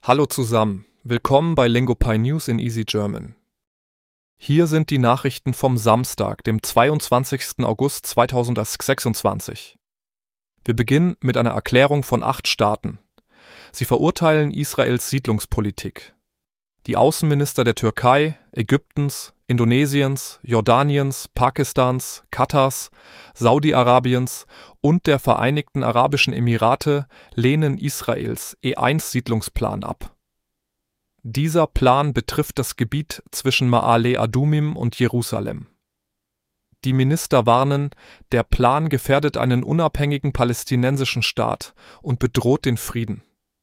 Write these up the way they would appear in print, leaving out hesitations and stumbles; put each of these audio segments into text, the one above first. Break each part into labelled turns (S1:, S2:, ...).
S1: Hallo zusammen, willkommen bei Lingopie News in Easy German. Hier sind die Nachrichten vom Samstag, dem 22. August 2026. Wir beginnen mit einer Erklärung von 8 Staaten. Sie verurteilen Israels Siedlungspolitik. Die Außenminister der Türkei, Ägyptens, Indonesiens, Jordaniens, Pakistans, Katars, Saudi-Arabiens und der Vereinigten Arabischen Emirate lehnen Israels E1-Siedlungsplan ab. Dieser Plan betrifft das Gebiet zwischen Ma'ale Adumim und Jerusalem. Die Minister warnen, der Plan gefährdet einen unabhängigen palästinensischen Staat und bedroht den Frieden.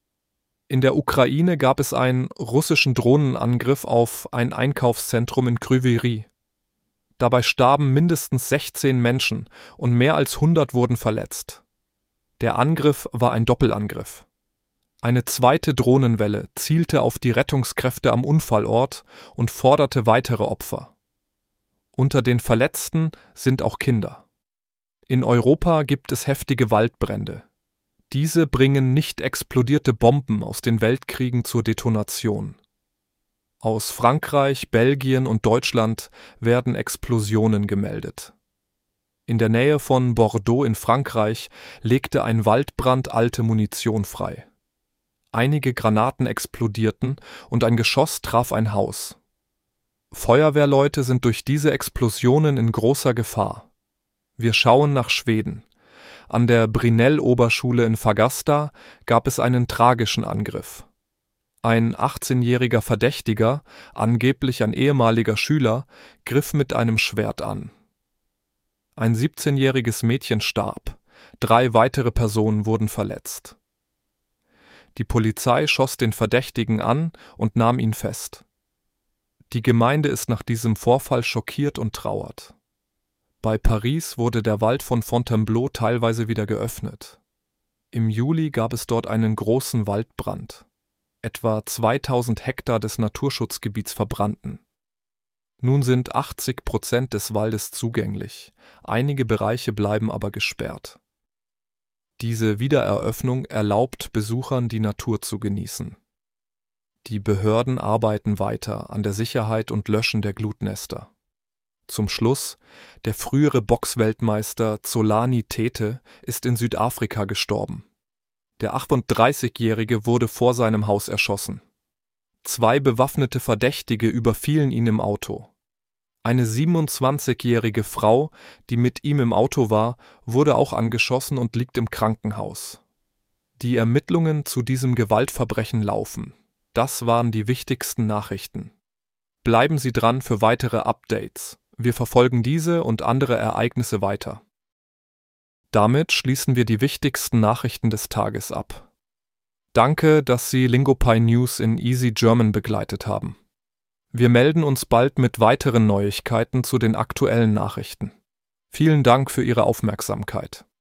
S1: In der Ukraine gab es einen russischen Drohnenangriff auf ein Einkaufszentrum in Kryvyi Rih. Dabei starben mindestens 16 Menschen und mehr als 100 wurden verletzt. Der Angriff war ein Doppelangriff. Eine zweite Drohnenwelle zielte auf die Rettungskräfte am Unfallort und forderte weitere Opfer. Unter den Verletzten sind auch Kinder. In Europa gibt es heftige Waldbrände. Diese bringen nicht explodierte Bomben aus den Weltkriegen zur Detonation. Aus Frankreich, Belgien und Deutschland werden Explosionen gemeldet. In der Nähe von Bordeaux in Frankreich legte ein Waldbrand alte Munition frei. Einige Granaten explodierten und ein Geschoss traf ein Haus. Feuerwehrleute sind durch diese Explosionen in großer Gefahr. Wir schauen nach Schweden. An der Brinell-Oberschule in Fagasta gab es einen tragischen Angriff. Ein 18-jähriger Verdächtiger, angeblich ein ehemaliger Schüler, griff mit einem Schwert an. Ein 17-jähriges Mädchen starb, 3 weitere Personen wurden verletzt. Die Polizei schoss den Verdächtigen an und nahm ihn fest. Die Gemeinde ist nach diesem Vorfall schockiert und trauert. Bei Paris wurde der Wald von Fontainebleau teilweise wieder geöffnet. Im Juli gab es dort einen großen Waldbrand. Etwa 2000 Hektar des Naturschutzgebiets verbrannten. Nun sind 80% des Waldes zugänglich. Einige Bereiche bleiben aber gesperrt. Diese Wiedereröffnung erlaubt Besuchern, die Natur zu genießen. Die Behörden arbeiten weiter an der Sicherheit und Löschen der Glutnester. Zum Schluss, der frühere Boxweltmeister Zolani Tete ist in Südafrika gestorben. Der 38-Jährige wurde vor seinem Haus erschossen. 2 bewaffnete Verdächtige überfielen ihn im Auto. Eine 27-jährige Frau, die mit ihm im Auto war, wurde auch angeschossen und liegt im Krankenhaus. Die Ermittlungen zu diesem Gewaltverbrechen laufen. Das waren die wichtigsten Nachrichten. Bleiben Sie dran für weitere Updates. Wir verfolgen diese und andere Ereignisse weiter. Damit schließen wir die wichtigsten Nachrichten des Tages ab. Danke, dass Sie Lingopie News in Easy German begleitet haben. Wir melden uns bald mit weiteren Neuigkeiten zu den aktuellen Nachrichten. Vielen Dank für Ihre Aufmerksamkeit.